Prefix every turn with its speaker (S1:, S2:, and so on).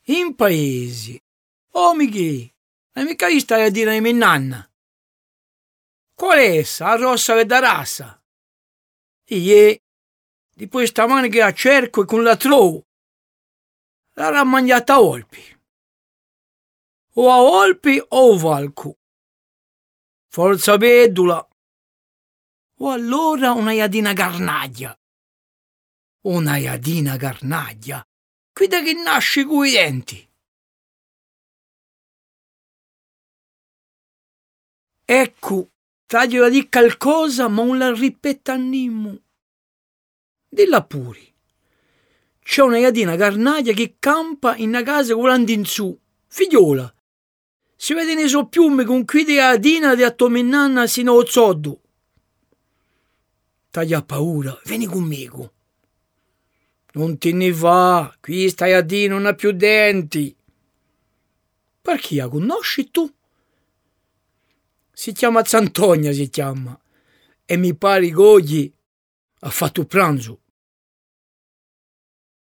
S1: In paese. Oh, Michi, non mica gli stai a dire a mia nanna. Qual è essa? La rossa che da rassa? Ie, di poi stamane che la cerco e con la trovo. L'ha mangiata a Olpi. O a Olpi o a Valco. Forza pedula. O allora una iadina garnaglia. Una iadina garnaglia. Qui da che nasce coi denti. Ecco, taglio a dire qualcosa, ma non la ripeta nimmo. Dilla pure. C'è una iadina garnaglia che campa in una casa volando in su. Figliola. Si vede nei suoi piumi con qui di iadina di attominanna sino al zoddo. Taglia paura, vieni conmigo. Non te ne va, qui sta iadina non ha più denti. Perché la conosci tu? Si chiama Zantonia, si chiama. E mi pare che oggi ha fatto pranzo.